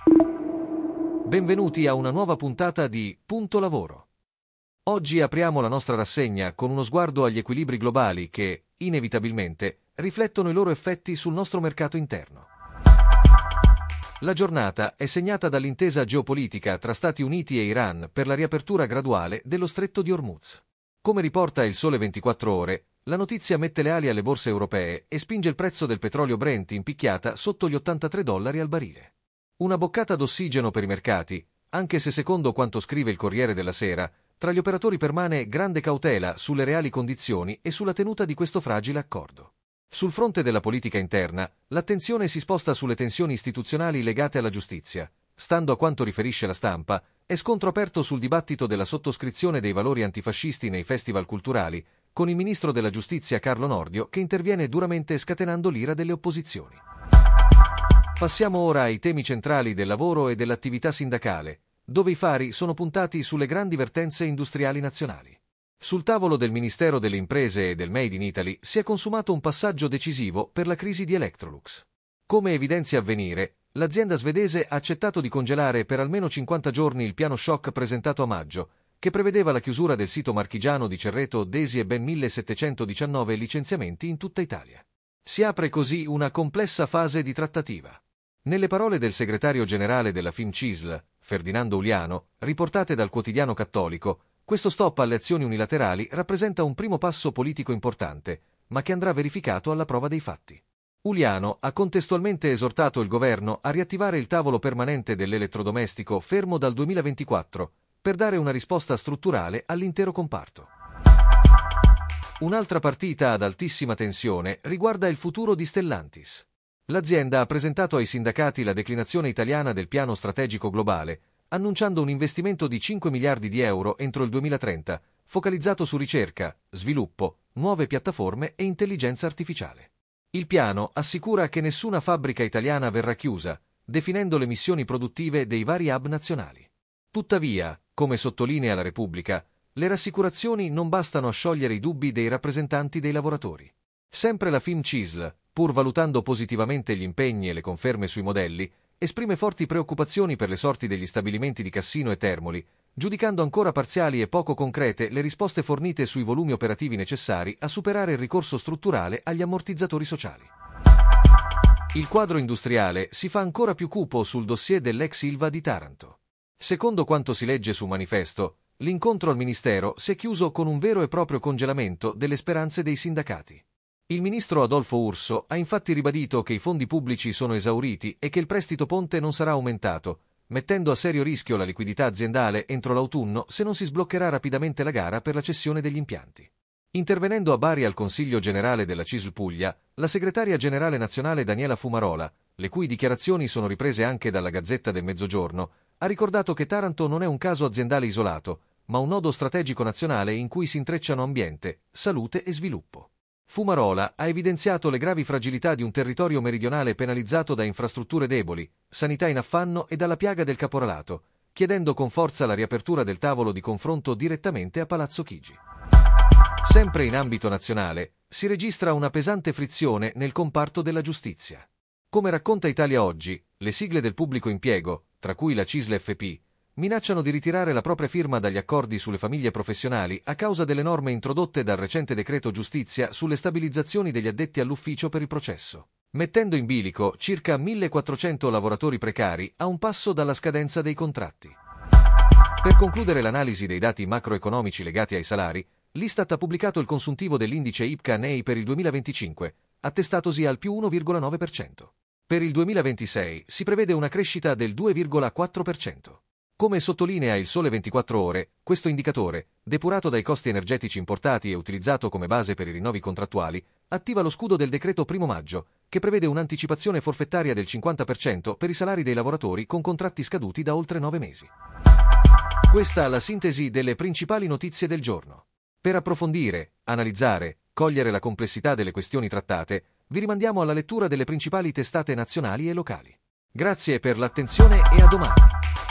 Benvenuti a una nuova puntata di Punto Lavoro. Oggi apriamo la nostra rassegna con uno sguardo agli equilibri globali che, inevitabilmente, riflettono i loro effetti sul nostro mercato interno. La giornata è segnata dall'intesa geopolitica tra Stati Uniti e Iran per la riapertura graduale dello Stretto di Hormuz. Come riporta il Sole 24 Ore, la notizia mette le ali alle borse europee e spinge il prezzo del petrolio Brent in picchiata sotto gli $83 al barile. Una boccata d'ossigeno per i mercati, anche se secondo quanto scrive il Corriere della Sera, tra gli operatori permane grande cautela sulle reali condizioni e sulla tenuta di questo fragile accordo. Sul fronte della politica interna, l'attenzione si sposta sulle tensioni istituzionali legate alla giustizia. Stando a quanto riferisce la stampa, è scontro aperto sul dibattito della sottoscrizione dei valori antifascisti nei festival culturali, con il ministro della giustizia Carlo Nordio che interviene duramente scatenando l'ira delle opposizioni. Passiamo ora ai temi centrali del lavoro e dell'attività sindacale, dove i fari sono puntati sulle grandi vertenze industriali nazionali. Sul tavolo del Ministero delle Imprese e del Made in Italy si è consumato un passaggio decisivo per la crisi di Electrolux. Come evidenzia Avvenire, l'azienda svedese ha accettato di congelare per almeno 50 giorni il piano shock presentato a maggio, che prevedeva la chiusura del sito marchigiano di Cerreto Desi e ben 1719 licenziamenti in tutta Italia. Si apre così una complessa fase di trattativa. Nelle parole del segretario generale della FIMCISL, Ferdinando Uliano, riportate dal quotidiano Cattolico, questo stop alle azioni unilaterali rappresenta un primo passo politico importante, ma che andrà verificato alla prova dei fatti. Uliano ha contestualmente esortato il governo a riattivare il tavolo permanente dell'elettrodomestico fermo dal 2024 per dare una risposta strutturale all'intero comparto. Un'altra partita ad altissima tensione riguarda il futuro di Stellantis. L'azienda ha presentato ai sindacati la declinazione italiana del piano strategico globale, annunciando un investimento di 5 miliardi di euro entro il 2030, focalizzato su ricerca, sviluppo, nuove piattaforme e intelligenza artificiale. Il piano assicura che nessuna fabbrica italiana verrà chiusa, definendo le missioni produttive dei vari hub nazionali. Tuttavia, come sottolinea la Repubblica, le rassicurazioni non bastano a sciogliere i dubbi dei rappresentanti dei lavoratori. Sempre la FIMCISL, pur valutando positivamente gli impegni e le conferme sui modelli, esprime forti preoccupazioni per le sorti degli stabilimenti di Cassino e Termoli, giudicando ancora parziali e poco concrete le risposte fornite sui volumi operativi necessari a superare il ricorso strutturale agli ammortizzatori sociali. Il quadro industriale si fa ancora più cupo sul dossier dell'ex Ilva di Taranto. Secondo quanto si legge su Manifesto, l'incontro al Ministero si è chiuso con un vero e proprio congelamento delle speranze dei sindacati. Il ministro Adolfo Urso ha infatti ribadito che i fondi pubblici sono esauriti e che il prestito ponte non sarà aumentato, mettendo a serio rischio la liquidità aziendale entro l'autunno se non si sbloccherà rapidamente la gara per la cessione degli impianti. Intervenendo a Bari al Consiglio Generale della CISL Puglia, la segretaria generale nazionale Daniela Fumarola, le cui dichiarazioni sono riprese anche dalla Gazzetta del Mezzogiorno, ha ricordato che Taranto non è un caso aziendale isolato, ma un nodo strategico nazionale in cui si intrecciano ambiente, salute e sviluppo. Fumarola ha evidenziato le gravi fragilità di un territorio meridionale penalizzato da infrastrutture deboli, sanità in affanno e dalla piaga del caporalato, chiedendo con forza la riapertura del tavolo di confronto direttamente a Palazzo Chigi. Sempre in ambito nazionale, si registra una pesante frizione nel comparto della giustizia. Come racconta Italia Oggi, le sigle del pubblico impiego, tra cui la CISL FP, minacciano di ritirare la propria firma dagli accordi sulle famiglie professionali a causa delle norme introdotte dal recente decreto giustizia sulle stabilizzazioni degli addetti all'ufficio per il processo, mettendo in bilico circa 1.400 lavoratori precari a un passo dalla scadenza dei contratti. Per concludere l'analisi dei dati macroeconomici legati ai salari, l'Istat ha pubblicato il consuntivo dell'indice IPCA-NEI per il 2025, attestatosi al più 1,9%. Per il 2026 si prevede una crescita del 2,4%. Come sottolinea il Sole 24 Ore, questo indicatore, depurato dai costi energetici importati e utilizzato come base per i rinnovi contrattuali, attiva lo scudo del decreto 1 maggio, che prevede un'anticipazione forfettaria del 50% per i salari dei lavoratori con contratti scaduti da oltre 9 mesi. Questa è la sintesi delle principali notizie del giorno. Per approfondire, analizzare, cogliere la complessità delle questioni trattate, vi rimandiamo alla lettura delle principali testate nazionali e locali. Grazie per l'attenzione e a domani.